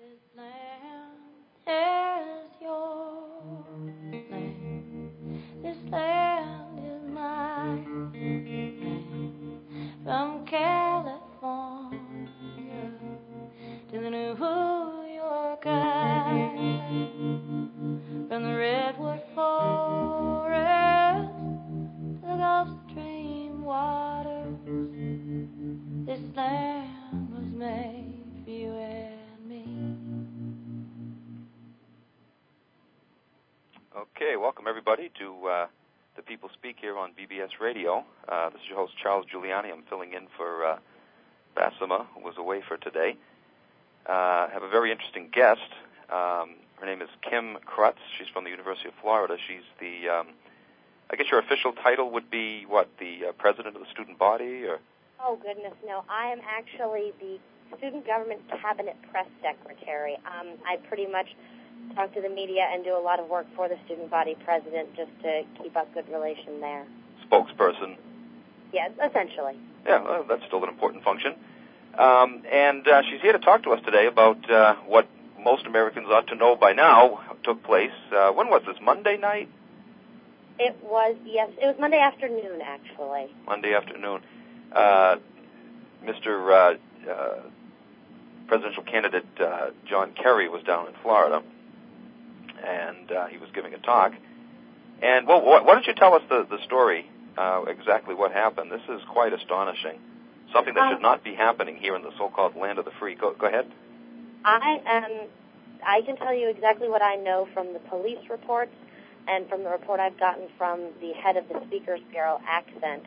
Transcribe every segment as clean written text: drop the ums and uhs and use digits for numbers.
Okay, welcome everybody to The People Speak here on BBS Radio. This is your host, Charles Giuliani. I'm filling in for Basima, who was away for today. I have a very interesting guest. Her name is Kim Krutz. She's from the University of Florida. She's the, I guess your official title would be, what, the president of the student body? Or? Oh, goodness, no. I am actually the Student Government Cabinet Press Secretary. I pretty much talk to the media and do a lot of work for the student body president just to keep up good relation there. Spokesperson. Yes, essentially. Yeah, well, that's still an important function. And she's here to talk to us today about what most Americans ought to know by now took place. When was this, Monday night? It was, yes. It was Monday afternoon, actually. Monday afternoon. Mr. Presidential candidate John Kerry was down in Florida, and he was giving a talk. And, well, why don't you tell us the story, exactly what happened? This is quite astonishing. Something that should not be happening here in the so-called land of the free. Go ahead. I can tell you exactly what I know from the police reports and from the report I've gotten from the head of the Speakers Bureau, Accent.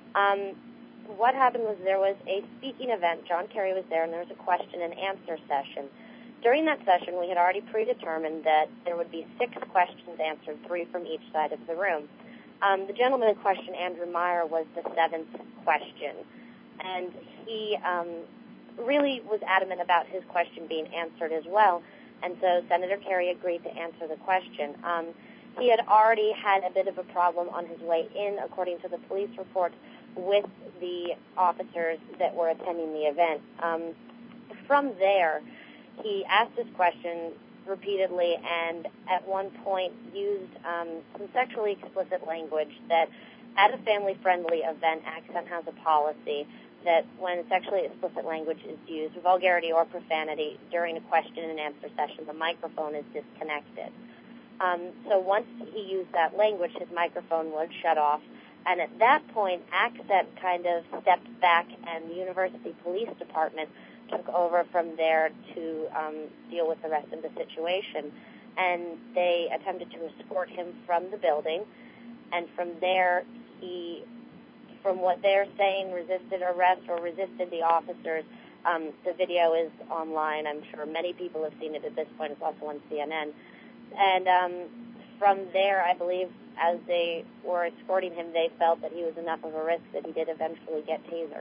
What happened was there was a speaking event. John Kerry was there, and there was a question and answer session. During that session, we had already predetermined that there would be 6 questions answered, 3 from each side of the room. The gentleman in question, Andrew Meyer, was the 7th question, and he really was adamant about his question being answered as well, and so Senator Kerry agreed to answer the question. He had already had a bit of a problem on his way in, according to the police report, with the officers that were attending the event. From there, he asked his question repeatedly and at one point used some sexually explicit language that at a family-friendly event, Accent has a policy that when sexually explicit language is used, vulgarity or profanity, during a question and answer session, the microphone is disconnected. So once he used that language, his microphone was shut off. And at that point, Accent kind of stepped back, and the University Police Department took over from there to deal with the rest of the situation. And they attempted to escort him from the building. And from there, he, from what they're saying, resisted arrest or resisted the officers. The video is online. I'm sure many people have seen it at this point. It's also on CNN. And from there, I believe, as they were escorting him, they felt that he was enough of a risk that he did eventually get tasered.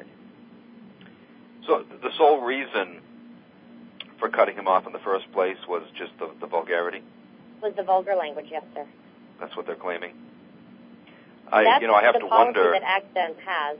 So the sole reason for cutting him off in the first place was just the vulgarity? Was the vulgar language, yes, sir. That's what they're claiming? I have to wonder... the policy that Accent has.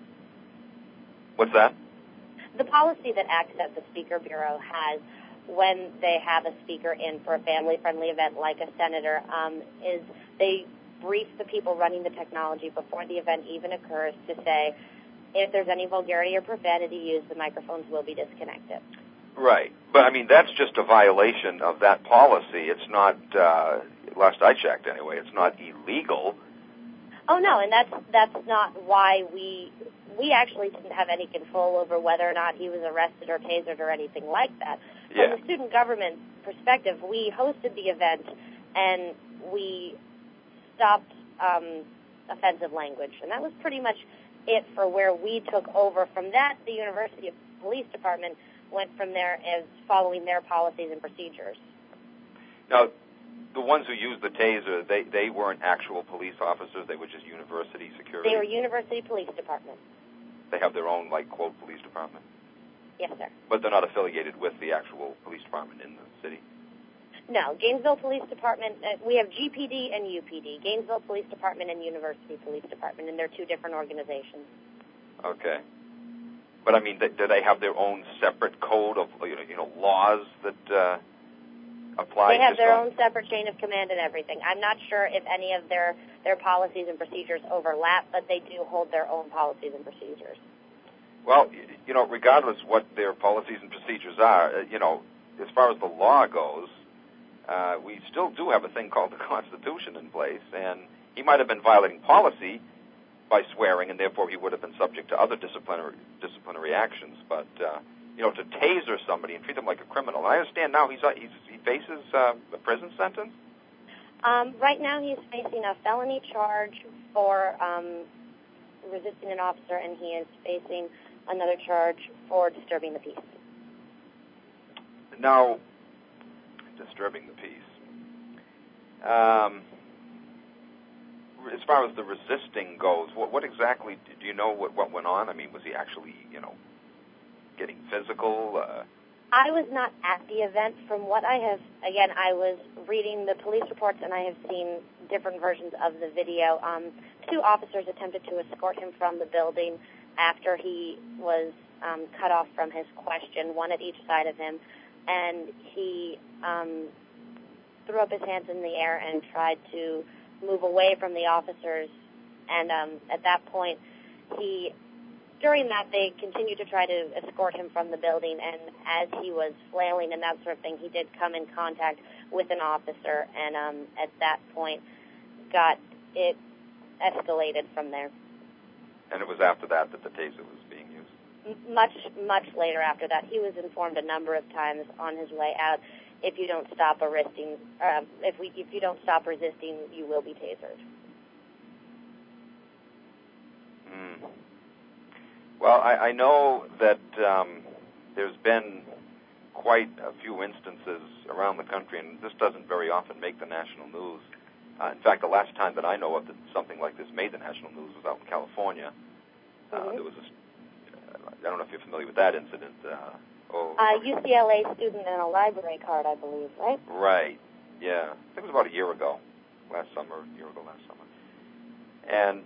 What's that? The policy that Accent, the Speaker Bureau, has when they have a speaker in for a family-friendly event like a senator is they brief the people running the technology before the event even occurs to say, if there's any vulgarity or profanity used, the microphones will be disconnected. Right. But, I mean, that's just a violation of that policy. It's not, last I checked anyway, it's not illegal. Oh, no, and that's not why we actually didn't have any control over whether or not he was arrested or tasered or anything like that. Yeah. From the student government perspective, we hosted the event and we stopped offensive language, and that was pretty much it for where we took over. From that, the University Police Department went from there as following their policies and procedures. Now, the ones who used the taser, they weren't actual police officers, they were just university security? They were University Police Department. They have their own, like, quote, police department? Yes, sir. But they're not affiliated with the actual police department in the city? No, Gainesville Police Department, we have GPD and UPD, Gainesville Police Department and University Police Department, and they're 2 different organizations. Okay. But I mean, do they have their own separate code of laws that apply? They have their own separate chain of command and everything. I'm not sure if any of their policies and procedures overlap, but they do hold their own policies and procedures. Well, regardless what their policies and procedures are, as far as the law goes, we still do have a thing called the Constitution in place, and he might have been violating policy by swearing, and therefore he would have been subject to other disciplinary actions. But to taser somebody and treat them like a criminal. And I understand now he faces a prison sentence. Right now he's facing a felony charge for resisting an officer, and he is facing another charge for disturbing the peace. Now, disturbing the peace. As far as the resisting goes, what exactly, do you know what went on? I mean, was he actually, getting physical? I was not at the event. From what I was reading the police reports, and I have seen different versions of the video. 2 officers attempted to escort him from the building after he was cut off from his question, one at each side of him, and he threw up his hands in the air and tried to move away from the officers, and at that point, during that, they continued to try to escort him from the building, and as he was flailing and that sort of thing, he did come in contact with an officer, and at that point, it escalated from there. And it was after that the taser was being used? Much later after that. He was informed a number of times on his way out, if you don't stop resisting, you will be tasered. Well, I know that there's been quite a few instances around the country, and this doesn't very often make the national news. In fact, the last time that I know of that something like this made the national news was out in California. There was I don't know if you're familiar with that incident. UCLA student and a library card, I believe, right? Right, yeah. I think it was about a year ago last summer. And,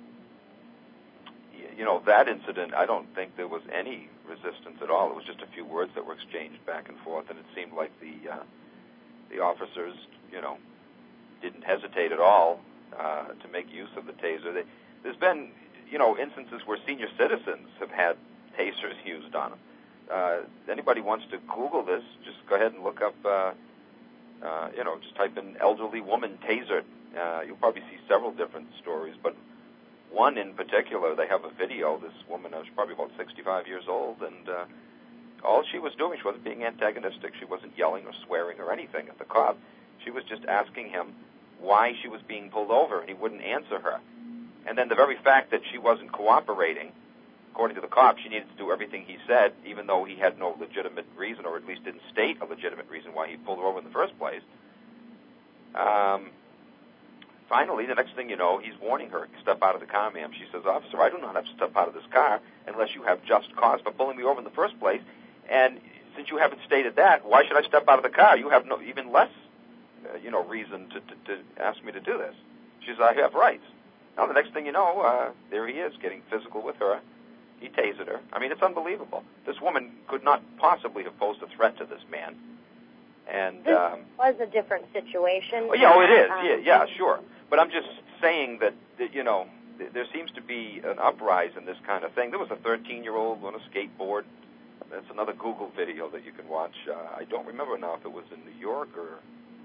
that incident, I don't think there was any resistance at all. It was just a few words that were exchanged back and forth, and it seemed like the officers, didn't hesitate at all to make use of the taser. There's been, instances where senior citizens have had tasers used on them. Anybody wants to Google this, just go ahead and look up, just type in elderly woman tasered. You'll probably see several different stories, but one in particular, they have a video. This woman was probably about 65 years old, and all she was doing, she wasn't being antagonistic. She wasn't yelling or swearing or anything at the cop. She was just asking him why she was being pulled over, and he wouldn't answer her. And then the very fact that she wasn't cooperating, according to the cop, she needed to do everything he said, even though he had no legitimate reason, or at least didn't state a legitimate reason why he pulled her over in the first place. Finally, the next thing you know, he's warning her, step out of the car, ma'am. She says, officer, I do not have to step out of this car unless you have just cause for pulling me over in the first place. And since you haven't stated that, why should I step out of the car? You have no even less, reason to ask me to do this. She says, I have rights. Now, the next thing you know, there he is, getting physical with her. He tasered her. I mean, it's unbelievable. This woman could not possibly have posed a threat to this man. And this was a different situation. It is. Yeah, sure. But I'm just saying that there seems to be an uprise in this kind of thing. There was a 13-year-old on a skateboard. That's another Google video that you can watch. I don't remember now if it was in New York or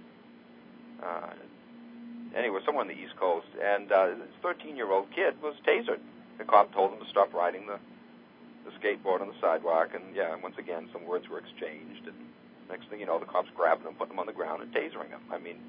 anyway, somewhere on the East Coast. And this 13-year-old kid was tasered. The cop told him to stop riding the skateboard on the sidewalk. And, once again, some words were exchanged. And next thing you know, the cops grabbing him, putting him on the ground, and tasering him. I mean,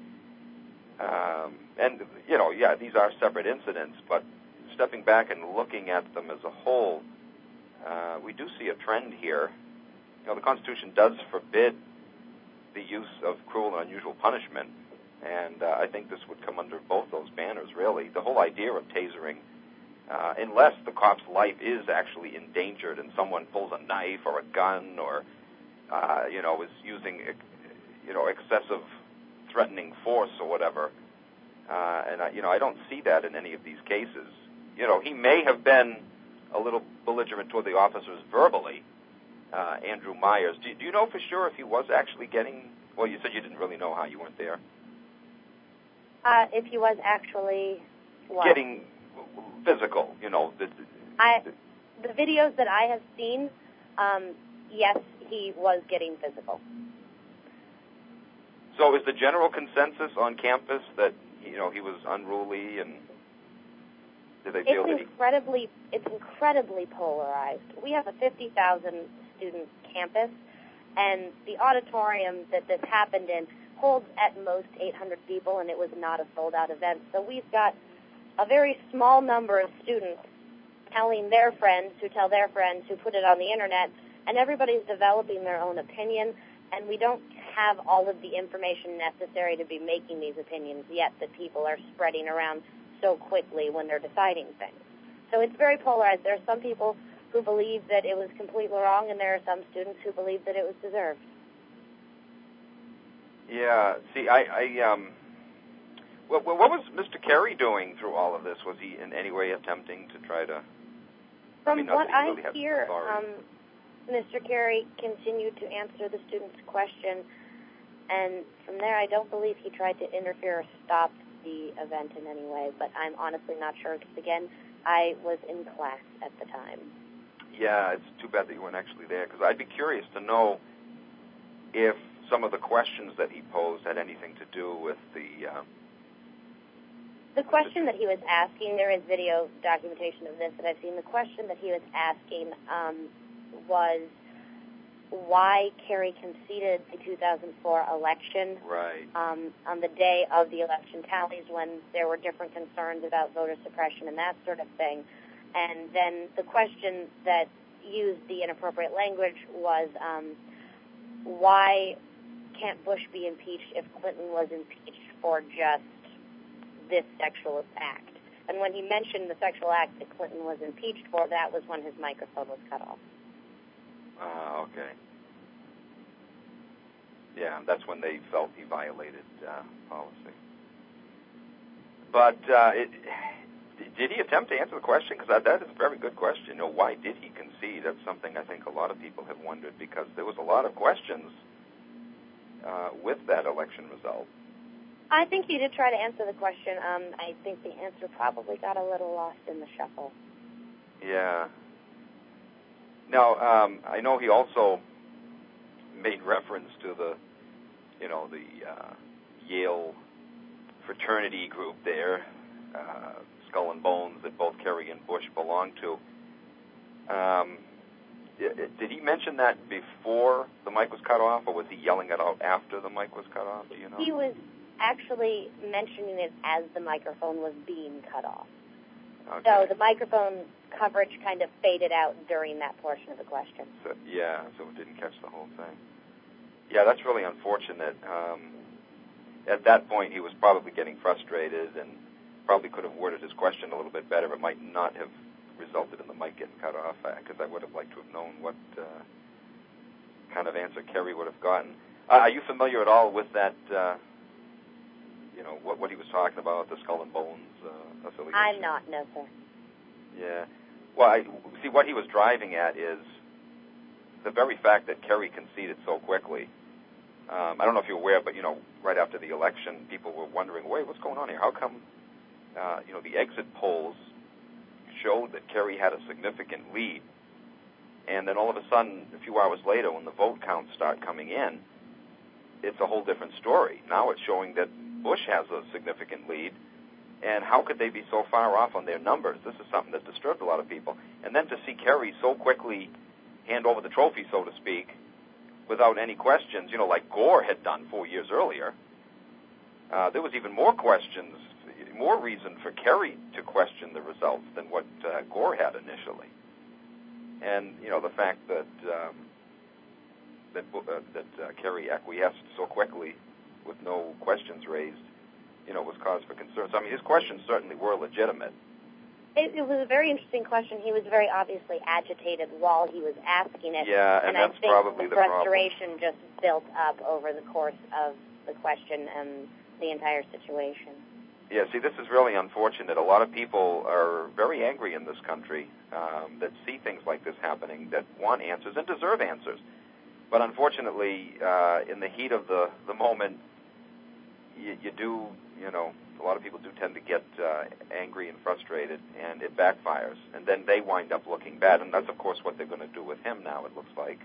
these are separate incidents, but stepping back and looking at them as a whole, we do see a trend here. The Constitution does forbid the use of cruel and unusual punishment, and I think this would come under both those banners, really. The whole idea of tasering, unless the cop's life is actually endangered and someone pulls a knife or a gun or, is using, excessive threatening force or whatever, and I don't see that in any of these cases. He may have been a little belligerent toward the officers verbally, Andrew Myers. Do you know for sure if he was actually getting, well, you said you didn't really know how, you weren't there. If he was actually what? Getting physical, you know. The videos that I have seen, yes, he was getting physical. So is the general consensus on campus that, you know, he was unruly, and did they feel that It's incredibly polarized. We have a 50,000 student campus, and the auditorium that this happened in holds at most 800 people, and it was not a sold-out event. So we've got a very small number of students telling their friends, who tell their friends, who put it on the internet, and everybody's developing their own opinion, and we don't have all of the information necessary to be making these opinions yet that people are spreading around so quickly when they're deciding things. So it's very polarized. There are some people who believe that it was completely wrong, and there are some students who believe that it was deserved. Yeah, see, what was Mr. Kerry doing through all of this? Was he in any way attempting to try to... From what I hear, Mr. Kerry continued to answer the student's question, and from there I don't believe he tried to interfere or stop the event in any way, but I'm honestly not sure because, again, I was in class at the time. Yeah, it's too bad that you weren't actually there, because I'd be curious to know if some of the questions that he posed had anything to do with the... The question that he was asking, there is video documentation of this that I've seen. The question that he was asking was why Kerry conceded the 2004 election on the day of the election tallies when there were different concerns about voter suppression and that sort of thing. And then the question that used the inappropriate language was why can't Bush be impeached if Clinton was impeached for just this sexual act? And when he mentioned the sexual act that Clinton was impeached for, that was when his microphone was cut off. Okay. Yeah, that's when they felt he violated policy. But did he attempt to answer the question? Because that is a very good question. You know, why did he concede? That's something I think a lot of people have wondered, because there was a lot of questions with that election result. I think he did try to answer the question. I think the answer probably got a little lost in the shuffle. Yeah. Now, I know he also made reference to the Yale fraternity group there, Skull and Bones, that both Kerry and Bush belonged to. Did he mention that before the mic was cut off, or was he yelling it out after the mic was cut off? Do you know? He was actually mentioning it as the microphone was being cut off. Okay. So the microphone coverage kind of faded out during that portion of the question. So it didn't catch the whole thing. Yeah, that's really unfortunate. At that point, he was probably getting frustrated and probably could have worded his question a little bit better. It might not have resulted in the mic getting cut off, because I would have liked to have known what kind of answer Kerry would have gotten. Are you familiar at all with that, what he was talking about, the Skull and Bones affiliation? I'm not, no, sir. Yeah. Well, see, what he was driving at is the very fact that Kerry conceded so quickly. I don't know if you're aware, but, right after the election, people were wondering, wait, what's going on here? How come, the exit polls showed that Kerry had a significant lead, and then all of a sudden, a few hours later, when the vote counts start coming in, it's a whole different story. Now it's showing that Bush has a significant lead, and how could they be so far off on their numbers? This is something that disturbed a lot of people. And then to see Kerry so quickly hand over the trophy, so to speak, without any questions, like Gore had done 4 years earlier, there was even more questions, more reason for Kerry to question the results than what Gore had initially. And, the fact that Kerry acquiesced so quickly with no questions raised, was cause for concern. So, his questions certainly were legitimate. It was a very interesting question. He was very obviously agitated while he was asking it. Yeah, and that's I think probably the frustration just built up over the course of the question and the entire situation. Yeah, see, this is really unfortunate. A lot of people are very angry in this country that see things like this happening, that want answers and deserve answers. But unfortunately, in the heat of the moment, you do, a lot of people do tend to get angry and frustrated, and it backfires. And then they wind up looking bad, and that's, of course, what they're going to do with him now, it looks like.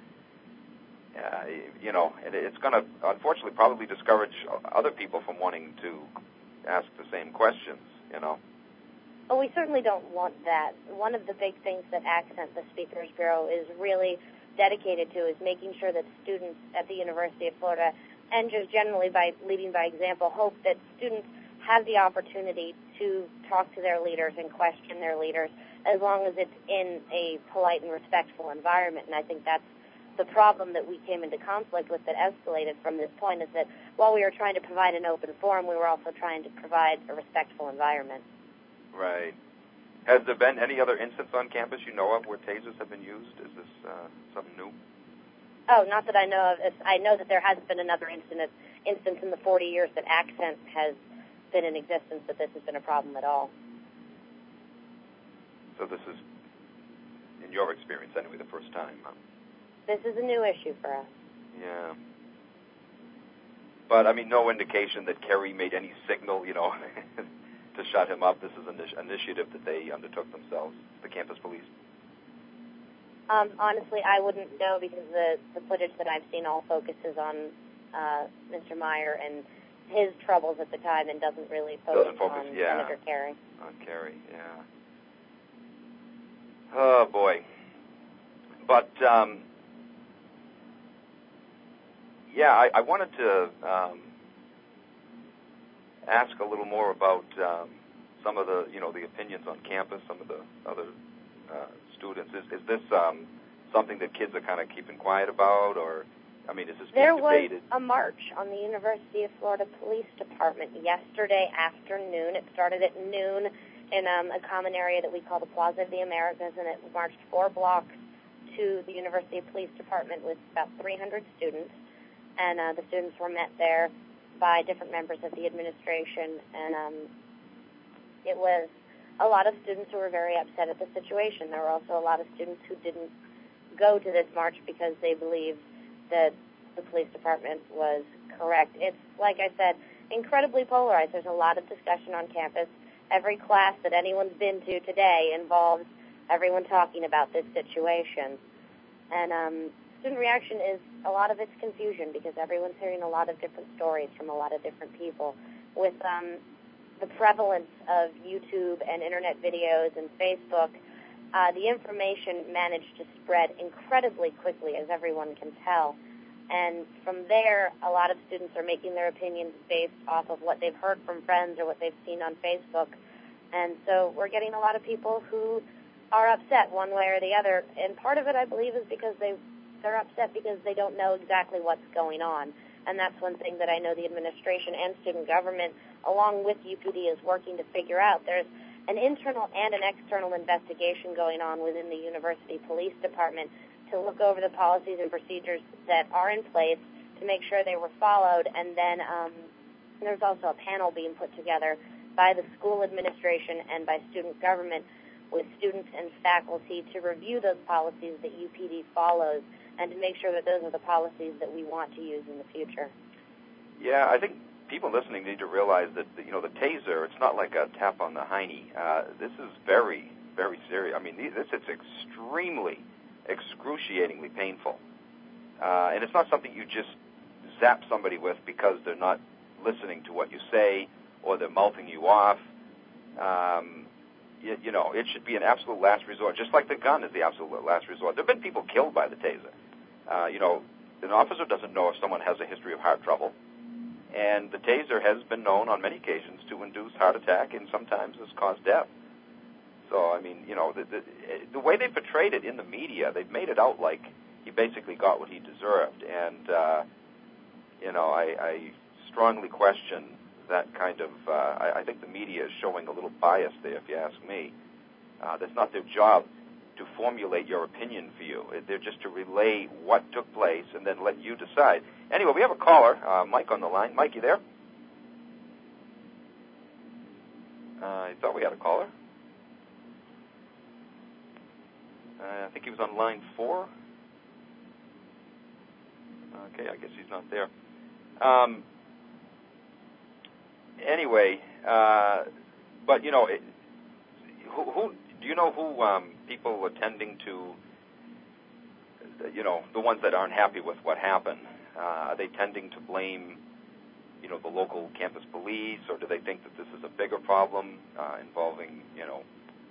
And it's going to, unfortunately, probably discourage other people from wanting to ask the same questions, Well, we certainly don't want that. One of the big things that Accent, the Speakers Bureau, is really dedicated to is making sure that students at the University of Florida, and just generally by leading by example, hope that students have the opportunity to talk to their leaders and question their leaders as long as it's in a polite and respectful environment. And I think that's the problem that we came into conflict with that escalated from this point, is that while we were trying to provide an open forum, we were also trying to provide a respectful environment. Right. Has there been any other instance on campus you know of where tasers have been used? Is this something new? Oh, not that I know of. I know that there hasn't been another instance in the 40 years that Accent has been in existence that this has been a problem at all. So this is, in your experience anyway, the first time, huh? This is a new issue for us. Yeah. But, no indication that Kerry made any signal, to shut him up. This is an initiative that they undertook themselves, the campus police. Honestly, I wouldn't know, because the footage that I've seen all focuses on Mr. Meyer and his troubles at the time, and doesn't really focus on Senator Kerry. On Kerry, yeah. Oh, boy. But, I wanted to ask a little more about some of the, the opinions on campus, some of the other students. Is this something that kids are kind of keeping quiet about, or, is this being debated? There was a march on the University of Florida Police Department yesterday afternoon. It started at noon in a common area that we call the Plaza of the Americas, and it marched 4 blocks to the University Police Department with about 300 students. And the students were met there by different members of the administration, and it was a lot of students who were very upset at the situation. There were also a lot of students who didn't go to this march because they believed that the police department was correct. It's, like I said, incredibly polarized. There's a lot of discussion on campus. Every class that anyone's been to today involves everyone talking about this situation. And student reaction is, a lot of it's confusion, because everyone's hearing a lot of different stories from a lot of different people. With the prevalence of YouTube and internet videos and Facebook, the information managed to spread incredibly quickly, as everyone can tell. And from there, a lot of students are making their opinions based off of what they've heard from friends or what they've seen on Facebook. And so we're getting a lot of people who are upset one way or the other. And part of it, I believe, is because they're upset because they don't know exactly what's going on. And that's one thing that I know the administration and student government, along with UPD, is working to figure out. There's an internal and an external investigation going on within the University Police Department to look over the policies and procedures that are in place to make sure they were followed. And then there's also a panel being put together by the school administration and by student government with students and faculty to review those policies that UPD follows and to make sure that those are the policies that we want to use in the future. Yeah, I think people listening need to realize that, the taser, it's not like a tap on the hiney. This is very, very serious. This is extremely, excruciatingly painful. And it's not something you just zap somebody with because they're not listening to what you say or they're mouthing you off. It should be an absolute last resort, just like the gun is the absolute last resort. There have been people killed by the taser. An officer doesn't know if someone has a history of heart trouble, and the taser has been known on many occasions to induce heart attack and sometimes has caused death. So, the way they portrayed it in the media, they've made it out like he basically got what he deserved, and, I strongly question that kind of, I think the media is showing a little bias there, if you ask me. That's not their job to formulate your opinion for you. They're just to relay what took place and then let you decide. Anyway, we have a caller, Mike, on the line. Mike, you there? I thought we had a caller. I think he was on line 4. Okay, I guess he's not there. Anyway, but you know, who do you know who people attending to? You know, the ones that aren't happy with what happened. Are they tending to blame, you know, the local campus police, or do they think that this is a bigger problem involving, you know,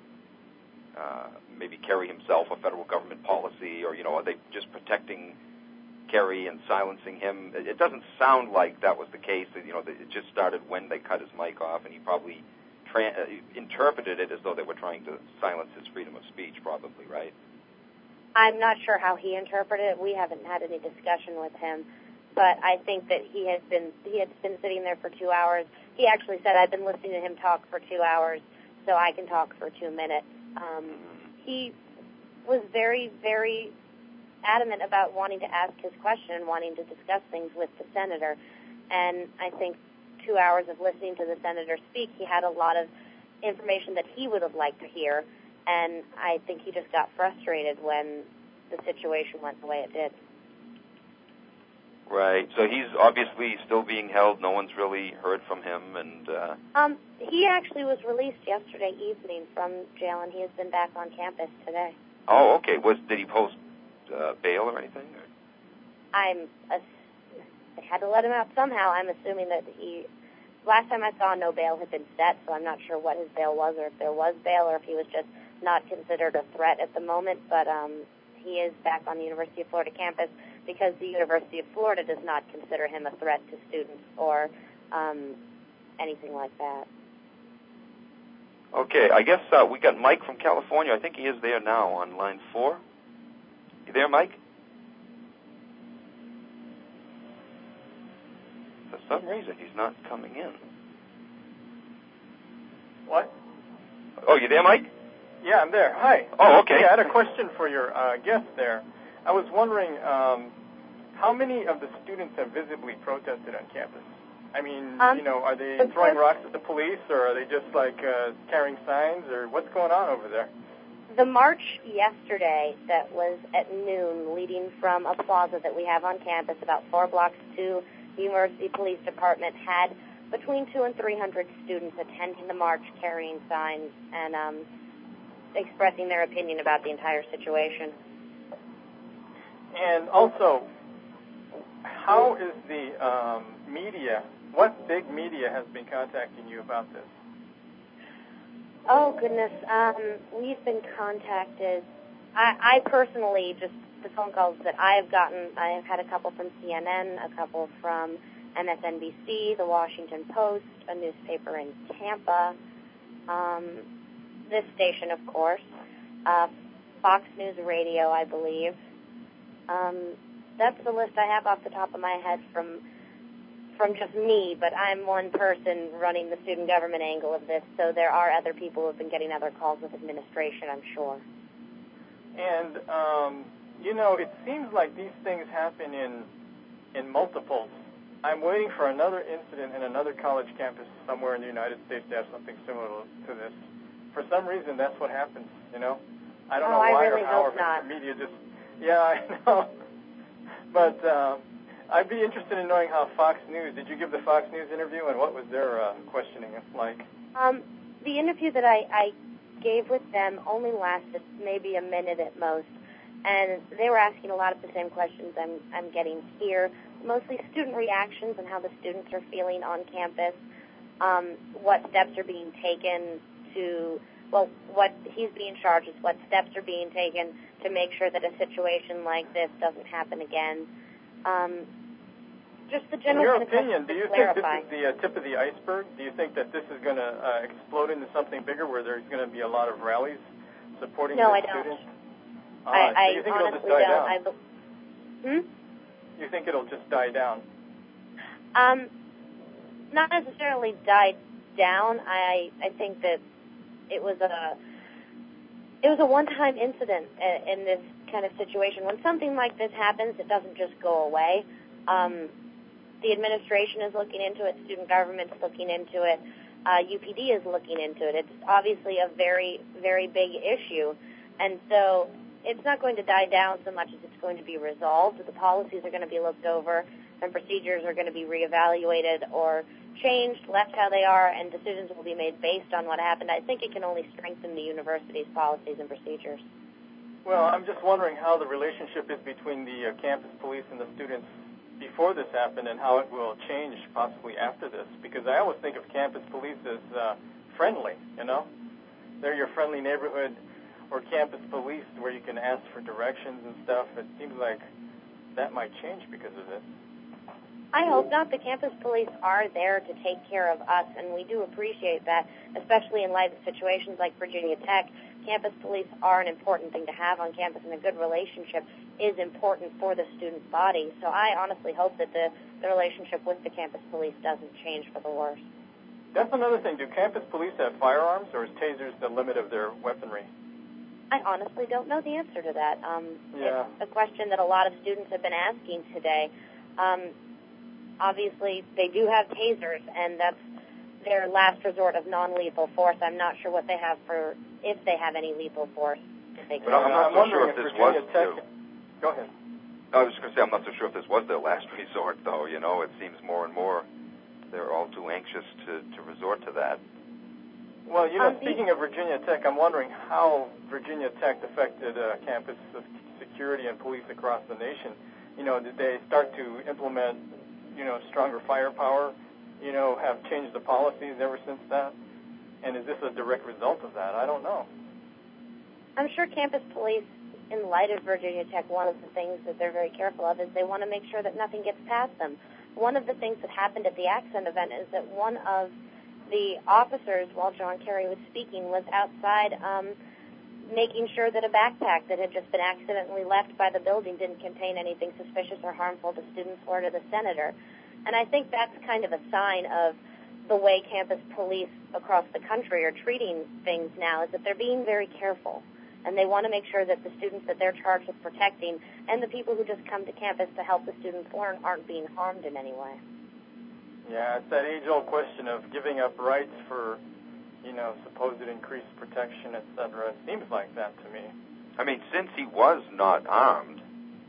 maybe Kerry himself, a federal government policy, or, you know, are they just protecting Kerry and silencing him? It doesn't sound like that was the case. You know, it just started when they cut his mic off, and he probably interpreted it as though they were trying to silence his freedom of speech, probably, right? I'm not sure how he interpreted it. We haven't had any discussion with him, but I think that he had been sitting there for 2 hours. He actually said, "I've been listening to him talk for 2 hours, so I can talk for 2 minutes." He was very, very adamant about wanting to ask his question and wanting to discuss things with the senator. And I think 2 hours of listening to the senator speak, he had a lot of information that he would have liked to hear. And I think he just got frustrated when the situation went the way it did. Right. So he's obviously still being held. No one's really heard from him. And he actually was released yesterday evening from jail, and he has been back on campus today. Oh, okay. Did he post bail or anything? Or? They had to let him out somehow. I'm assuming that last time I saw, no bail had been set, so I'm not sure what his bail was, or if there was bail, or if he was just not considered a threat at the moment. But he is back on the University of Florida campus because the University of Florida does not consider him a threat to students or anything like that. Okay, I guess we got Mike from California. I think he is there now on line 4. You there, Mike? For some reason, he's not coming in. What? Oh, you there, Mike? Yeah, I'm there. Hi. Oh, okay. Yeah, I had a question for your guest there. I was wondering how many of the students have visibly protested on campus? I mean, you know, are they throwing rocks at the police, or are they just, like, carrying signs, or what's going on over there? The march yesterday that was at noon, leading from a plaza that we have on campus about 4 blocks to the University Police Department, had between 200 and 300 students attending the march, carrying signs and expressing their opinion about the entire situation. And also, how is the media, what big media has been contacting you about this? Oh, goodness. We've been contacted. I personally, just the phone calls that I have gotten, I have had a couple from CNN, a couple from MSNBC, The Washington Post, a newspaper in Tampa, this station, of course, Fox News Radio, I believe. That's the list I have off the top of my head from just me, but I'm one person running the student government angle of this, so there are other people who have been getting other calls with administration, I'm sure. And, you know, it seems like these things happen in multiples. I'm waiting for another incident in another college campus somewhere in the United States to have something similar to this. For some reason, that's what happens, you know? I don't know why really or how, hope not. The media just... Yeah, I know. But I'd be interested in knowing how Fox News... Did you give the Fox News interview, and what was their questioning like? The interview that I gave with them only lasted maybe a minute at most, and they were asking a lot of the same questions I'm getting here, mostly student reactions and how the students are feeling on campus, what steps are being taken to... Well, what he's being charged is what steps are being taken to make sure that a situation like this doesn't happen again. Just the general... In your opinion, do you think this is the tip of the iceberg? Do you think that this is going to explode into something bigger where there's going to be a lot of rallies supporting the students? No, I don't. So you think it'll just die down? You think it'll just die down? Not necessarily die down. I think that it was a one-time incident in this kind of situation. When something like this happens, it doesn't just go away. The administration is looking into it. Student government's looking into it. UPD is looking into it. It's obviously a very, very big issue, and so it's not going to die down so much as it's going to be resolved. The policies are going to be looked over, and procedures are going to be reevaluated or changed, left how they are, and decisions will be made based on what happened. I think it can only strengthen the university's policies and procedures. Well, I'm just wondering how the relationship is between the campus police and the students before this happened and how it will change possibly after this, because I always think of campus police as friendly, you know? They're your friendly neighborhood or campus police where you can ask for directions and stuff. It seems like that might change because of this. I hope not. The campus police are there to take care of us, and we do appreciate that, especially in light of situations like Virginia Tech. Campus police are an important thing to have on campus, and a good relationship is important for the student body. So I honestly hope that the relationship with the campus police doesn't change for the worse. That's another thing. Do campus police have firearms, or is tasers the limit of their weaponry? I honestly don't know the answer to that. Yeah. It's a question that a lot of students have been asking today. Obviously, they do have tasers, and that's their last resort of non-lethal force. I'm not sure what they have for, if they have any lethal force. But I'm not so sure if this was their... Go ahead. I was just going to say, I'm not so sure if this was their last resort, though. You know, it seems more and more they're all too anxious to resort to that. Well, you know, speaking of Virginia Tech, I'm wondering how Virginia Tech affected campus security and police across the nation. You know, did they start to implement, you know, stronger firepower, you know, have changed the policies ever since that? And is this a direct result of that? I don't know. I'm sure campus police, in light of Virginia Tech, one of the things that they're very careful of is they want to make sure that nothing gets past them. One of the things that happened at the Accent event is that one of the officers, while John Kerry was speaking, was outside making sure that a backpack that had just been accidentally left by the building didn't contain anything suspicious or harmful to students or to the senator. And I think that's kind of a sign of the way campus police across the country are treating things now, is that they're being very careful. And they want to make sure that the students that they're charged with protecting and the people who just come to campus to help the students learn aren't being harmed in any way. Yeah, it's that age-old question of giving up rights for, you know, supposed increased protection, etc. It seems like that to me. I mean, since he was not armed,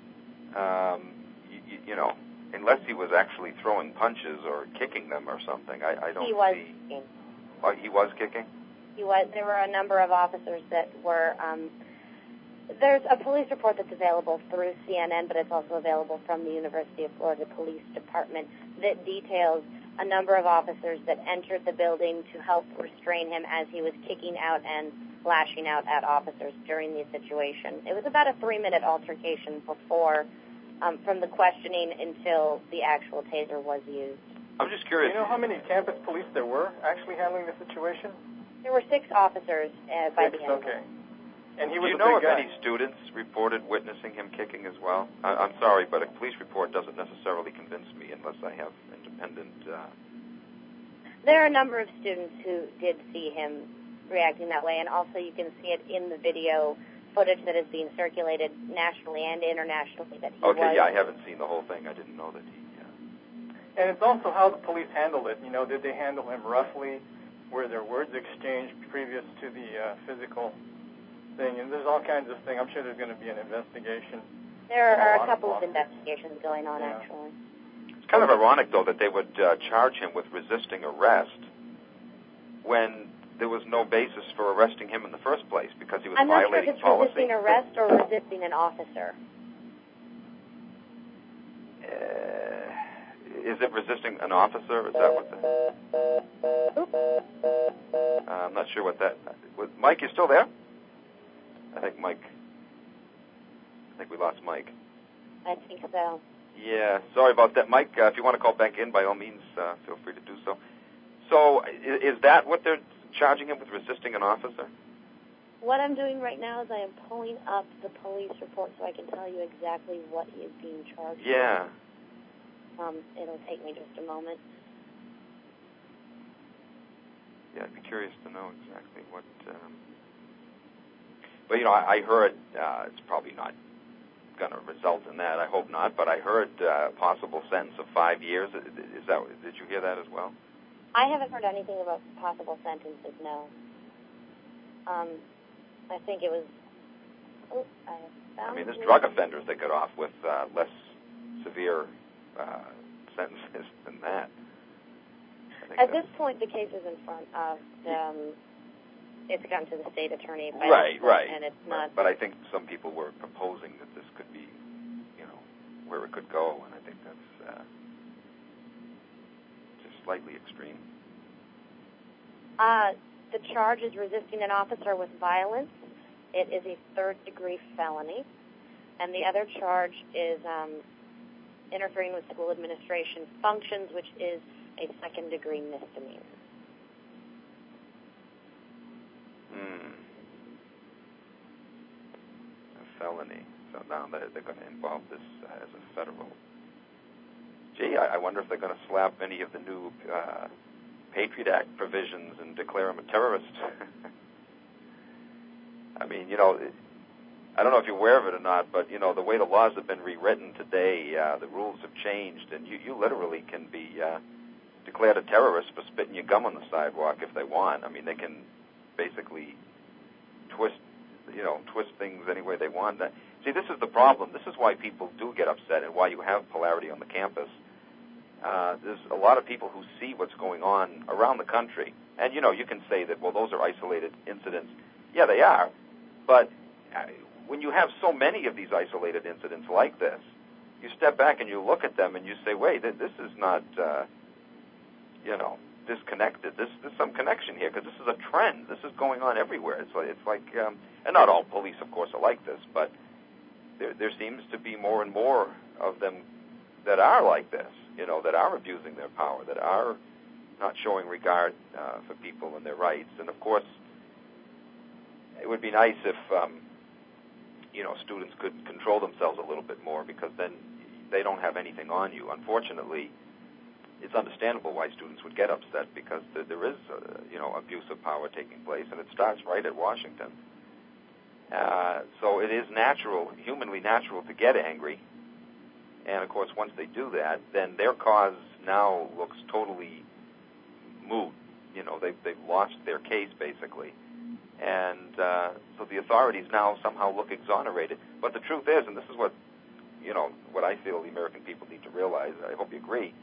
you know, unless he was actually throwing punches or kicking them or something, I don't see... He was kicking. Oh, he was kicking? He was. There were a number of officers that were... there's a police report that's available through CNN, but it's also available from the University of Florida Police Department that details a number of officers that entered the building to help restrain him as he was kicking out and lashing out at officers during the situation. It was about a 3-minute altercation before, from the questioning until the actual taser was used. I'm just curious. Do you know how many campus police there were actually handling the situation? There were 6 officers by the end. Okay. And he was Do you know a big if guy. any students reported witnessing him kicking as well? I'm sorry, but a police report doesn't necessarily convince me unless I have independent... There are a number of students who did see him reacting that way, and also you can see it in the video footage that is being circulated nationally and internationally that he was... Okay, yeah, I haven't seen the whole thing. I didn't know that he... And it's also how the police handled it. You know, did they handle him roughly? Were there words exchanged previous to the physical thing? And there's all kinds of things. I'm sure there's going to be an investigation. There are a couple of investigations going on, Yeah. actually. It's kind of ironic, though, that they would charge him with resisting arrest when there was no basis for arresting him in the first place because he was I'm not sure if violating it's policy. resisting arrest or resisting an officer. Is it resisting an officer? Is that what the... I'm not sure what that... Mike, you still there? I think we lost Mike. I think so. Yeah, sorry about that. Mike, if you want to call back in, by all means, feel free to do so. So is that what they're charging him with, resisting an officer? What I'm doing right now is I am pulling up the police report so I can tell you exactly what he is being charged with. Yeah. It'll take me just a moment. Yeah, I'd be curious to know exactly what... But, you know, I heard it's probably not going to result in that. I hope not. But I heard possible sentence of 5 years. Did you hear that as well? I haven't heard anything about possible sentences, no. I think it was... I mean, there's drug offenders that get off with less severe sentences than that. At this point, the case is in front of it's gone to the state attorney. Right. And it's not... But I think some people were proposing that this could be, where it could go, and I think that's just slightly extreme. The charge is resisting an officer with violence. It is a third-degree felony. And the other charge is interfering with school administration functions, which is a second-degree misdemeanor. A felony. So now they're going to involve this as a federal. Gee, I wonder if they're going to slap any of the new Patriot Act provisions and declare him a terrorist. I mean, I don't know if you're aware of it or not, but, the way the laws have been rewritten today, the rules have changed, and you literally can be declared a terrorist for spitting your gum on the sidewalk if they want. I mean, they can basically twist things any way they want. See, this is the problem. This is why people do get upset and why you have polarity on the campus. There's a lot of people who see what's going on around the country. And, you can say that, well, those are isolated incidents. Yeah, they are. But when you have so many of these isolated incidents like this, you step back and you look at them and you say, wait, this is not, disconnected. There's some connection here because this is a trend. This is going on everywhere. It's like and not all police, of course, are like this, but there seems to be more and more of them that are like this, that are abusing their power, that are not showing regard for people and their rights. And, of course, it would be nice if, students could control themselves a little bit more because then they don't have anything on you. Unfortunately, it's understandable why students would get upset because there is, abuse of power taking place, and it starts right at Washington. So it is natural, humanly natural, to get angry. And, of course, once they do that, then their cause now looks totally moot. They've lost their case, basically. And so the authorities now somehow look exonerated. But the truth is, and this is what, what I feel the American people need to realize, I hope you agree,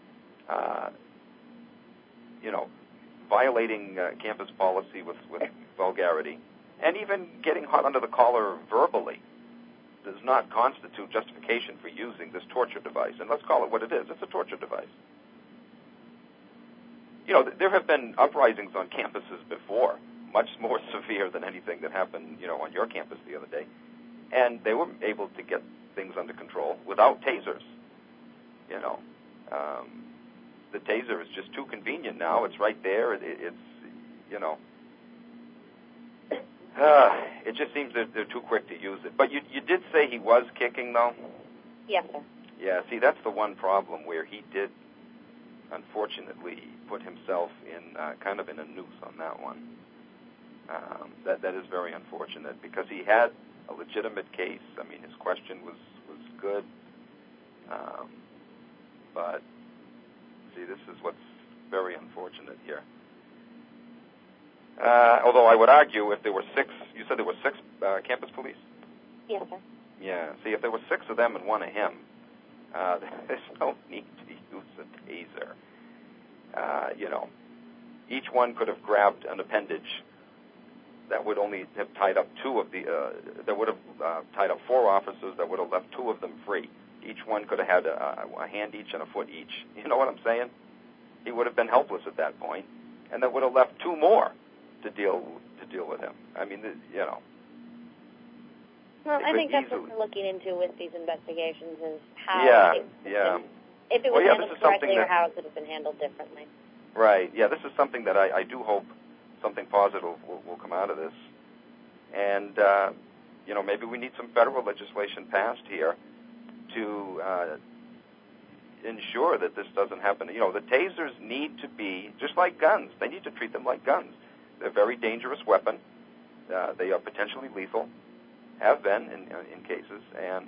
violating campus policy with vulgarity and even getting hot under the collar verbally does not constitute justification for using this torture device. And let's call it what it is. It's a torture device. There have been uprisings on campuses before, much more severe than anything that happened, on your campus the other day. And they were able to get things under control without tasers. The taser is just too convenient now. It's right there. It's it just seems that they're too quick to use it. But you did say he was kicking, though? Yes, sir. Yeah, see, that's the one problem where he did, unfortunately, put himself in kind of in a noose on that one. That is very unfortunate because he had a legitimate case. I mean, his question was good. But, see, this is what's very unfortunate here. Although I would argue if there were 6, you said there were 6 campus police? Yes, sir. Yeah, see, if there were 6 of them and 1 of him, there's no need to use a taser. Each one could have grabbed an appendage that would only have tied up 2 of the, that would have tied up 4 officers, that would have left 2 of them free. Each one could have had a hand each and a foot each. You know what I'm saying? He would have been helpless at that point, and that would have left 2 more to deal with him. I mean, Well, I think that's what we're looking into with these investigations is how if it was handled correctly or how it could have been handled differently. Right. Yeah, this is something that I do hope something positive will come out of this. And, maybe we need some federal legislation passed here to ensure that this doesn't happen. The tasers need to be, just like guns, they need to treat them like guns. They're a very dangerous weapon. They are potentially lethal, have been in cases. And,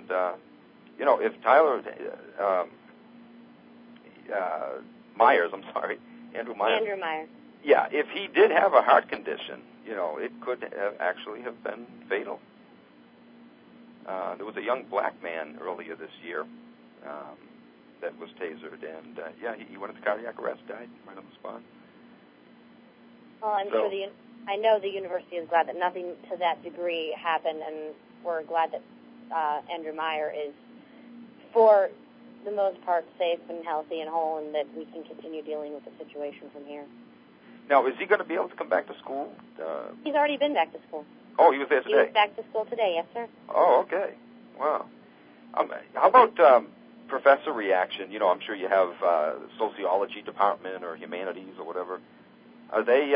if Tyler Myers, Andrew Meyer? Andrew Meyer. Yeah, if he did have a heart condition, it could actually have been fatal. There was a young black man earlier this year that was tasered, and he went into cardiac arrest, died right on the spot. Well, I know the university is glad that nothing to that degree happened, and we're glad that Andrew Meyer is, for the most part, safe and healthy and whole, and that we can continue dealing with the situation from here. Now, is he going to be able to come back to school? He's already been back to school. Oh, he was there today? He was back to school today, yes, sir. Oh, okay. Wow. How about professor reaction? I'm sure you have sociology department or humanities or whatever. Are they,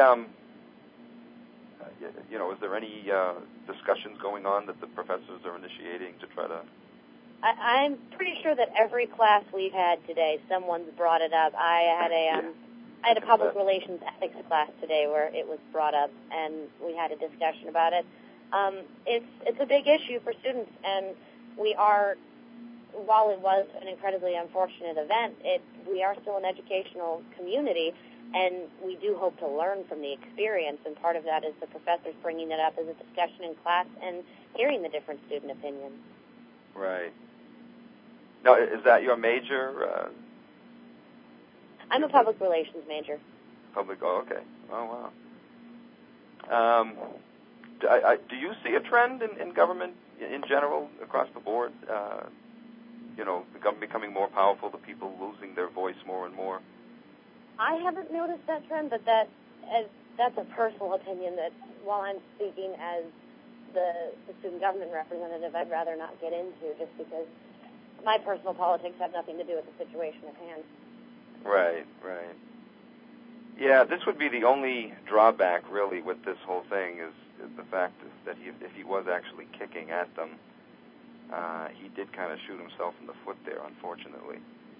is there any discussions going on that the professors are initiating to try to... I'm pretty sure that every class we've had today, someone's brought it up. I had a public relations ethics class today where it was brought up, and we had a discussion about it. It's a big issue for students, and we are, while it was an incredibly unfortunate event, we are still an educational community, and we do hope to learn from the experience, and part of that is the professors bringing it up as a discussion in class and hearing the different student opinions. Right. Now, is that your major? I'm a public relations major. Oh, okay. Oh, wow. Do you see a trend in government in general across the board? The government becoming more powerful, the people losing their voice more and more? I haven't noticed that trend, but that's a personal opinion that while I'm speaking as the student government representative, I'd rather not get into, just because my personal politics have nothing to do with the situation at hand. Right. Yeah, this would be the only drawback, really, with this whole thing is the fact that if he was actually kicking at them, he did kind of shoot himself in the foot there, unfortunately.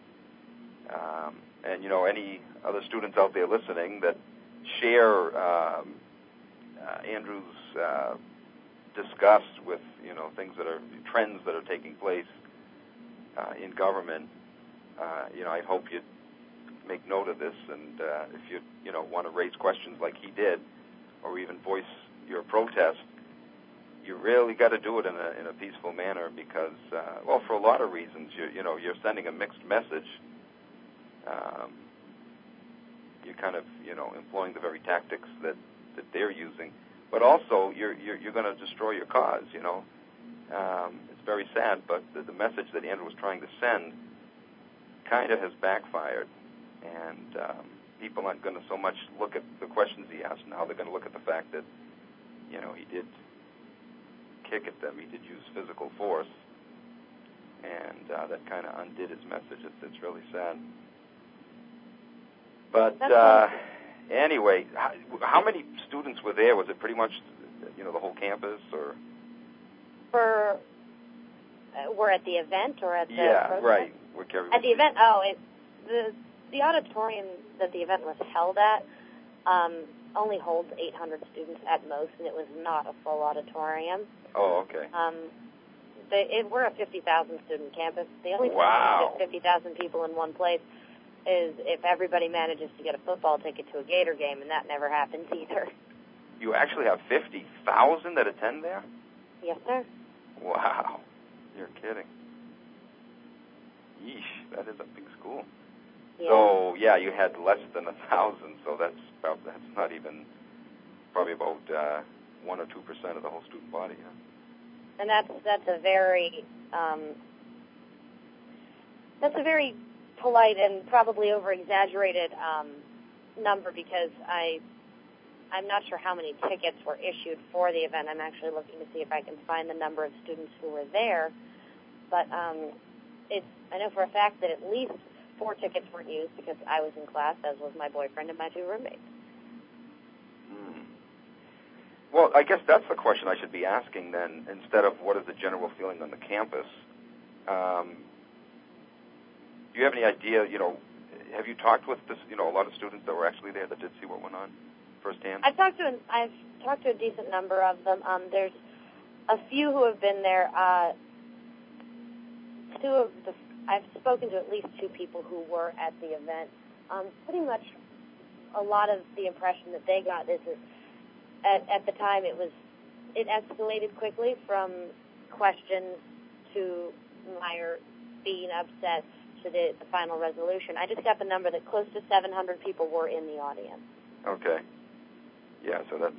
And, any other students out there listening that share Andrew's disgust with, things that are trends that are taking place in government, I hope you make note of this, and if you want to raise questions like he did, or even voice your protest, you really got to do it in a peaceful manner because, for a lot of reasons, you're sending a mixed message. You're kind of employing the very tactics that they're using, but also you're going to destroy your cause. It's very sad, but the message that Andrew was trying to send kind of has backfired. And people aren't going to so much look at the questions he asked. Now they're going to look at the fact that, he did kick at them. He did use physical force. And that kind of undid his message. It's really sad. But anyway, how many students were there? Was it pretty much, the whole campus? Or we're at the event or at the protest? Right. At the event, the auditorium that the event was held at only holds 800 students at most, and it was not a full auditorium. Oh, okay. We're a 50,000 student campus. The only time wow. you get 50,000 people in one place is if everybody manages to get a football ticket to a Gator game, and that never happens either. You actually have 50,000 that attend there? Yes, sir. Wow. You're kidding. Yeesh, that is a big school. Yeah. So, you had less than 1,000, so that's not even probably about 1 or 2% of the whole student body. Yeah. And that's a very polite and probably over-exaggerated number because I'm not sure how many tickets were issued for the event. I'm actually looking to see if I can find the number of students who were there. But I know for a fact that at least 4 tickets weren't used because I was in class, as was my boyfriend and my 2 roommates. Well, I guess that's the question I should be asking then, instead of what is the general feeling on the campus. Do you have any idea, have you talked with this, a lot of students that were actually there that did see what went on firsthand? I've talked to a decent number of them. There's a few who have been there. I've spoken to at least 2 people who were at the event. Pretty much a lot of the impression that they got is that at the time it escalated quickly from questions to Meyer being upset to the final resolution. I just got the number that close to 700 people were in the audience. Okay. Yeah, so that's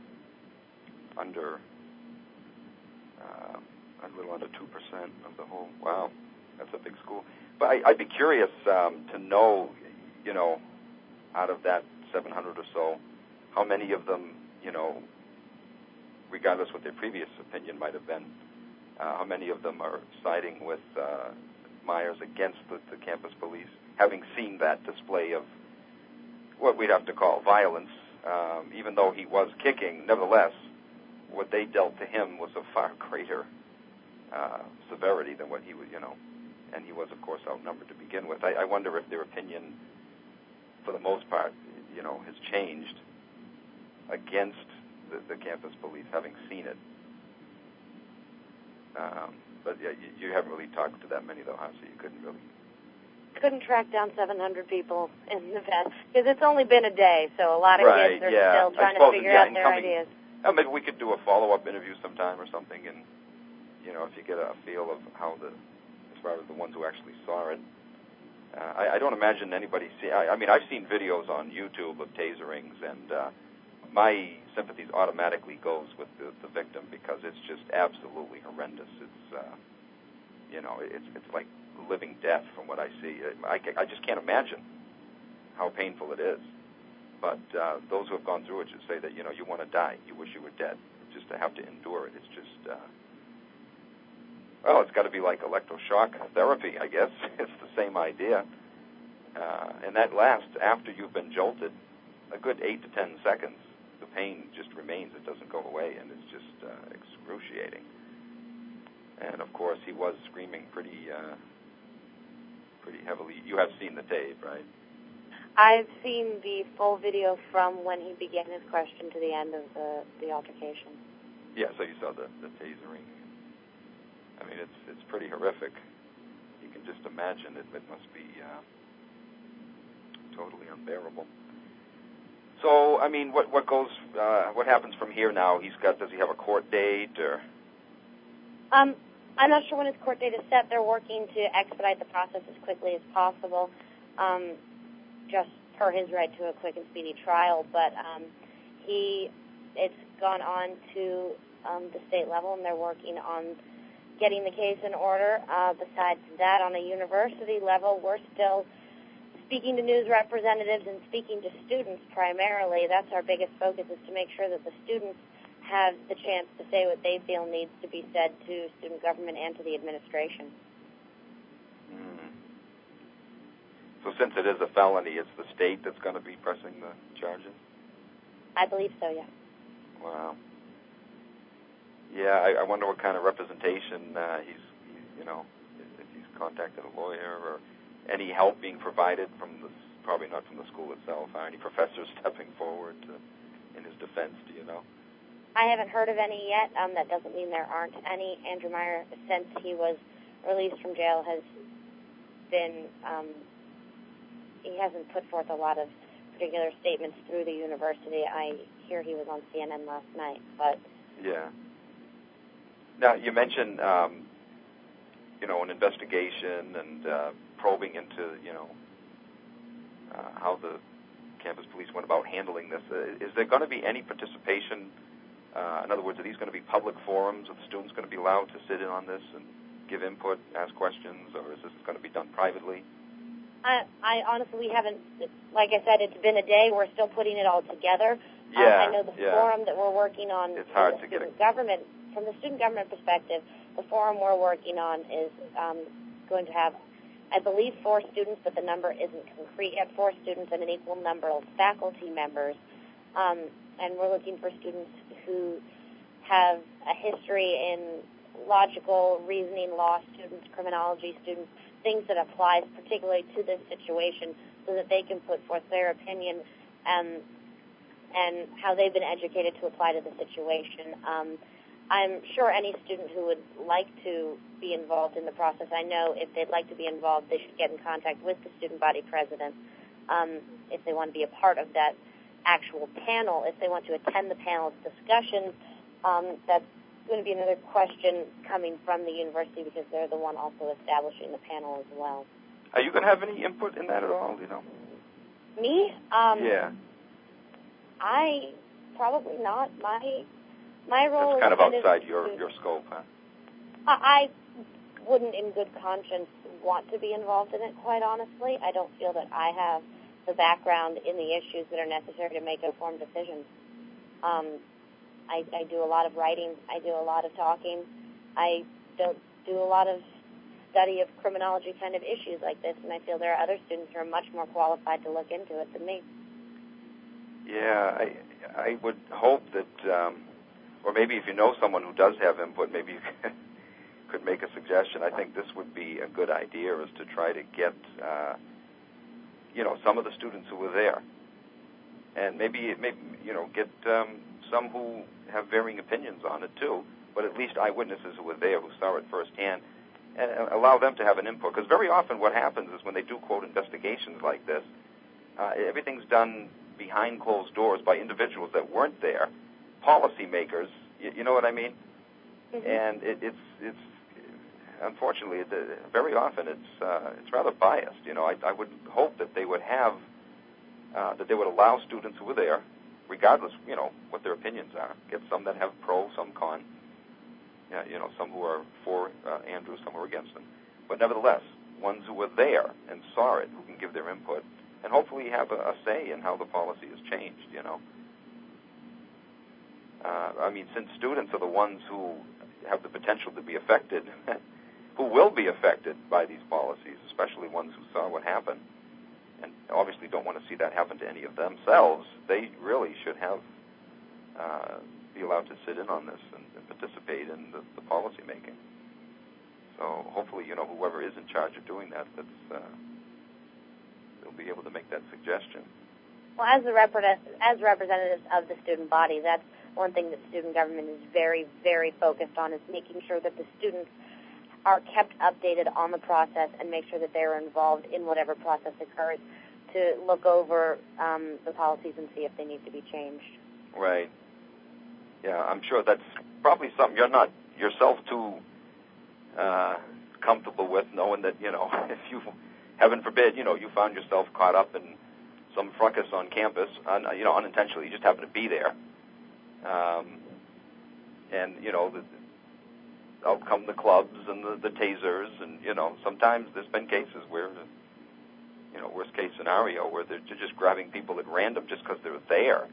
a little under 2% of the whole. Wow, that's a big school. But I'd be curious to know, out of that 700 or so, how many of them, regardless what their previous opinion might have been, how many of them are siding with Myers against the campus police, having seen that display of what we'd have to call violence, even though he was kicking. Nevertheless, what they dealt to him was of far greater severity than what he was, and he was, of course, outnumbered to begin with. I wonder if their opinion, for the most part, has changed against the campus police, having seen it. But yeah, you haven't really talked to that many, though, huh? So you couldn't track down 700 people in the past, because it's only been a day, so a lot of kids are still trying to figure out their ideas. Maybe we could do a follow-up interview sometime or something, and if you get a feel of how as far as the ones who actually saw it. I don't imagine anybody I've seen videos on YouTube of taserings, and my sympathies automatically goes with the victim, because it's just absolutely horrendous. It's it's like living death from what I see. I just can't imagine how painful it is. But those who have gone through it should say that you want to die. You wish you were dead. Just to have to endure it. It's just it's got to be like electroshock therapy, I guess. It's the same idea. And that lasts after you've been jolted a good 8 to 10 seconds. The pain just remains. It doesn't go away, and it's just excruciating. And, of course, he was screaming pretty heavily. You have seen the tape, right? I've seen the full video from when he began his question to the end of the altercation. Yeah, so you saw the tasering. I mean, it's pretty horrific. You can just imagine it must be totally unbearable. So, I mean, what happens from here now? Does he have a court date, or? I'm not sure when his court date is set. They're working to expedite the process as quickly as possible, just per his right to a quick and speedy trial. But it's gone on to the state level, and they're working on getting the case in order. Besides that, on a university level, we're still speaking to news representatives and speaking to students primarily. That's our biggest focus, is to make sure that the students have the chance to say what they feel needs to be said to student government and to the administration. So since it is a felony, it's the state that's going to be pressing the charges? I believe so, yeah. Wow. Yeah, I wonder what kind of representation he's if he's contacted a lawyer, or any help being provided probably not from the school itself. Are any professors stepping forward in his defense? Do you know? I haven't heard of any yet. That doesn't mean there aren't any. Andrew Meyer, since he was released from jail, has been he hasn't put forth a lot of particular statements through the university. I hear he was on CNN last night, but yeah. Now, you mentioned, an investigation and probing into, how the campus police went about handling this. Is there going to be any participation? In other words, are these going to be public forums? Are the students going to be allowed to sit in on this and give input, ask questions, or is this going to be done privately? I honestly, we haven't, like I said, it's been a day. We're still putting it all together. Yeah, I know the forum that we're working on. It's hard to get government. From the student government perspective, the forum we're working on is going to have, I believe, 4 students, but the number isn't concrete yet. 4 students and an equal number of faculty members. And we're looking for students who have a history in logical reasoning, law students, criminology students, things that applies particularly to this situation, so that they can put forth their opinion and how they've been educated to apply to the situation. I'm sure any student who would like to be involved in the process, I know if they'd like to be involved, they should get in contact with the student body president. if they want to be a part of that actual panel, if they want to attend the panel's discussions. That's going to be another question coming from the university because they're the one also establishing the panel as well. Are you going to have any input in that at all, you know? Me? Yeah. I probably not. My role is kind of outside your scope, huh? I wouldn't in good conscience want to be involved in it, quite honestly. I don't feel that I have the background in the issues that are necessary to make informed decisions. I do a lot of writing. I do a lot of talking. I don't do a lot of study of criminology kind of issues like this, and I feel there are other students who are much more qualified to look into it than me. Yeah, I would hope that, or maybe if you know someone who does have input, maybe you could make a suggestion. I think this would be a good idea, is to try to get, some of the students who were there, and maybe get some who have varying opinions on it too, but at least eyewitnesses who were there, who saw it firsthand, and allow them to have an input. Because very often what happens is when they do, quote, investigations like this, everything's done behind closed doors by individuals that weren't there, policymakers, you know what I mean? Mm-hmm. And it's unfortunately, very often it's rather biased. I would hope that they would have, that they would allow students who were there, regardless, what their opinions are. Get some that have pro, some con. Some who are for Andrew, some who are against him. But nevertheless, ones who were there and saw it, who can give their input, and hopefully have a say in how the policy is changed, since students are the ones who have the potential to be affected, who will be affected by these policies, especially ones who saw what happened, and obviously don't want to see that happen to any of themselves, they really should have be allowed to sit in on this and participate in the policy making. So hopefully, whoever is in charge of doing that, they'll be able to make that suggestion. Well, as representatives of the student body, that's one thing that student government is very, very focused on, is making sure that the students are kept updated on the process and make sure that they're involved in whatever process occurs to look over the policies and see if they need to be changed. Right. Yeah, I'm sure that's probably something you're not yourself too comfortable with, knowing that, if you, heaven forbid, you found yourself caught up in some fracas on campus, unintentionally, you just happen to be there. And, out come the clubs and the tasers, and, sometimes there's been cases where, worst case scenario, where they're just grabbing people at random just because they're there.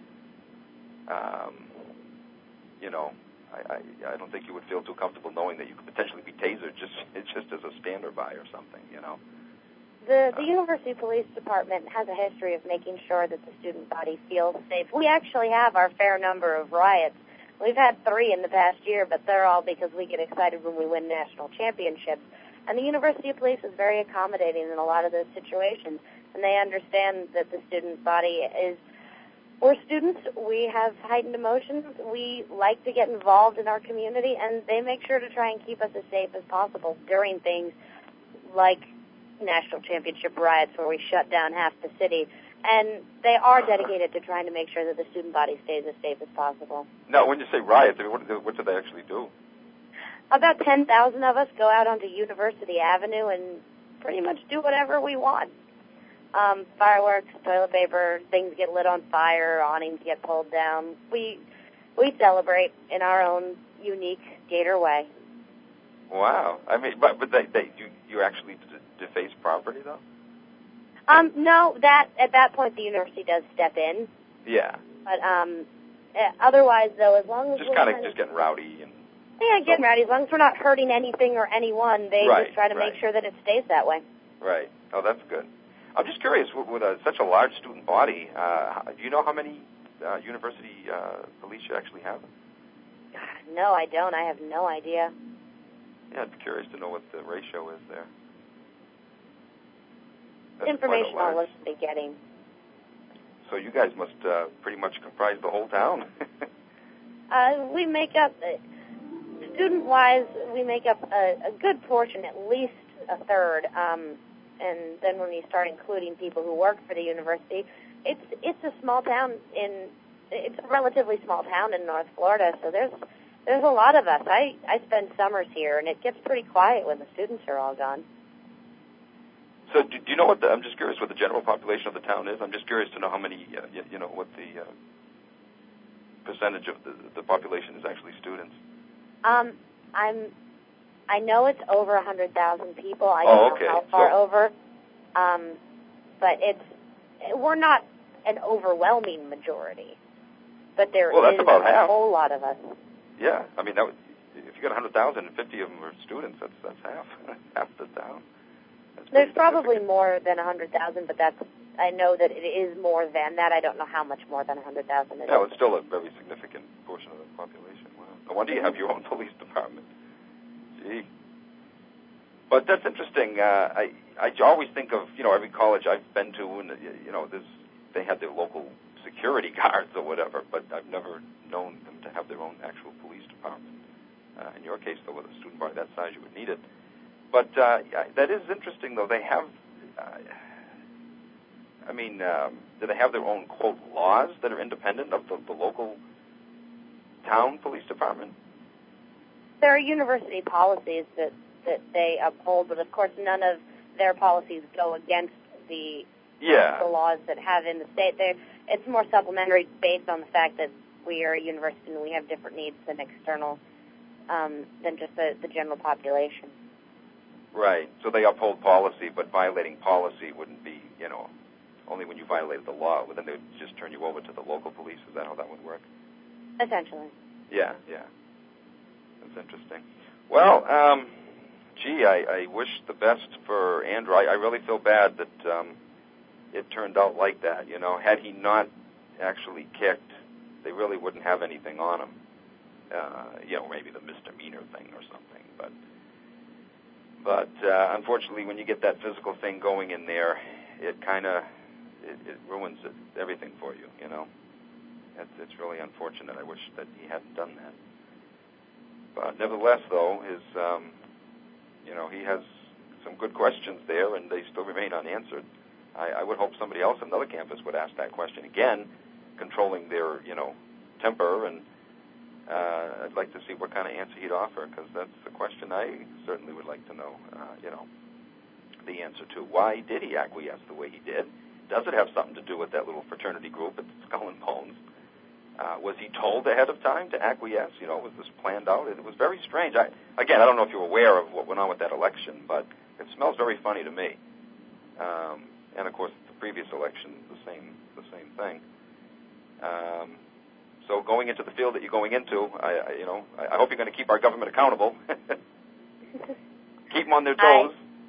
I don't think you would feel too comfortable knowing that you could potentially be tasered just as a standby or something, The University Police Department has a history of making sure that the student body feels safe. We actually have our fair number of riots. We've had 3 in the past year, but they're all because we get excited when we win national championships. And the University of Police is very accommodating in a lot of those situations, and they understand that the student body is, we're students, we have heightened emotions, we like to get involved in our community, and they make sure to try and keep us as safe as possible during things like national championship riots where we shut down half the city. And they are dedicated to trying to make sure that the student body stays as safe as possible. Now, when you say riots, what do they actually do? About 10,000 of us go out onto University Avenue and pretty much do whatever we want. Fireworks, toilet paper, things get lit on fire, awnings get pulled down. We celebrate in our own unique Gator way. Wow. But you actually deface property, though? No, at that point the university does step in. Yeah. But otherwise, though, as long as just getting rowdy and getting rowdy, as long as we're not hurting anything or anyone, they just try to make sure that it stays that way. Right. Oh, that's good. I'm just curious, with such a large student body, do you know how many university police you actually have? No, I don't. I have no idea. Yeah, I'm curious to know what the ratio is there. That's information I'll listen to getting. So you guys must pretty much comprise the whole town. We make up, student-wise, we make up a good portion, at least a third. and then when you start including people who work for the university, it's a small town it's a relatively small town in North Florida, so there's a lot of us. I spend summers here, and it gets pretty quiet when the students are all gone. So do you know I'm just curious what the general population of the town is? I'm just curious to know how many, what the percentage of the population is actually students. I know it's over 100,000 people. I don't know how far over, but we're not an overwhelming majority, but there is a whole lot of us. Yeah, I mean, if you got 100,000 and 50 of them are students, that's half the town. There's probably more than 100,000, but I know that it is more than that. I don't know how much more than 100,000 it is. No, it's still a very significant portion of the population. Wow. No wonder you have your own police department. Gee. But that's interesting. I always think of, every college I've been to, and, they have their local security guards or whatever, but I've never known them to have their own actual police department. In your case, though, with a student body that size, you would need it. But that is interesting, though. They have, do they have their own, quote, laws that are independent of the local town police department? There are university policies that they uphold, but of course none of their policies go against the laws that have in the state. It's more supplementary based on the fact that we are a university and we have different needs than external, than just the general population. Right. So they uphold policy, but violating policy wouldn't be, only when you violated the law. Then they would just turn you over to the local police. Is that how that would work? Essentially. Yeah. That's interesting. Well, I wish the best for Andrew. I really feel bad that it turned out like that. Had he not actually kicked, they really wouldn't have anything on him. Maybe the misdemeanor thing or something. But unfortunately, when you get that physical thing going in there, it kind of it ruins everything for you. It's really unfortunate. I wish that he hadn't done that. But nevertheless, though, he has some good questions there, and they still remain unanswered. I would hope somebody else on another campus would ask that question again, controlling their, temper, and I'd like to see what kind of answer he'd offer, because that's the question I certainly would like to know, the answer to. Why did he acquiesce the way he did? Does it have something to do with that little fraternity group at Skull and Bones? Was he told ahead of time to acquiesce? Was this planned out? It was very strange. I don't know if you're aware of what went on with that election, but it smells very funny to me. And of course, the previous election, the same thing. So going into the field that you're going into, I hope you're going to keep our government accountable. Keep them on their toes.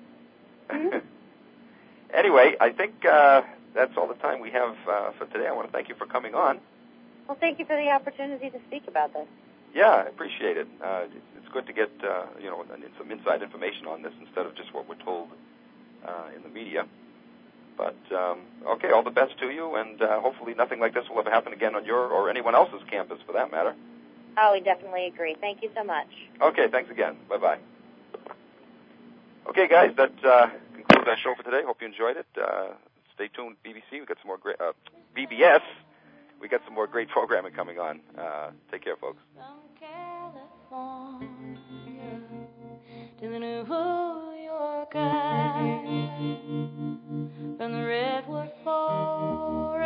Anyway, I think that's all the time we have for today. I want to thank you for coming on. Well, thank you for the opportunity to speak about this. Yeah, I appreciate it. It's good to get some inside information on this instead of just what we're told in the media. But, okay, all the best to you, and hopefully nothing like this will ever happen again on your or anyone else's campus, for that matter. Oh, we definitely agree. Thank you so much. Okay, thanks again. Bye-bye. Okay, guys, that concludes our show for today. Hope you enjoyed it. Stay tuned, BBC. We got some more great BBS. We got some more great programming coming on. Take care, folks. From California to the New York Eye, from the redwood forest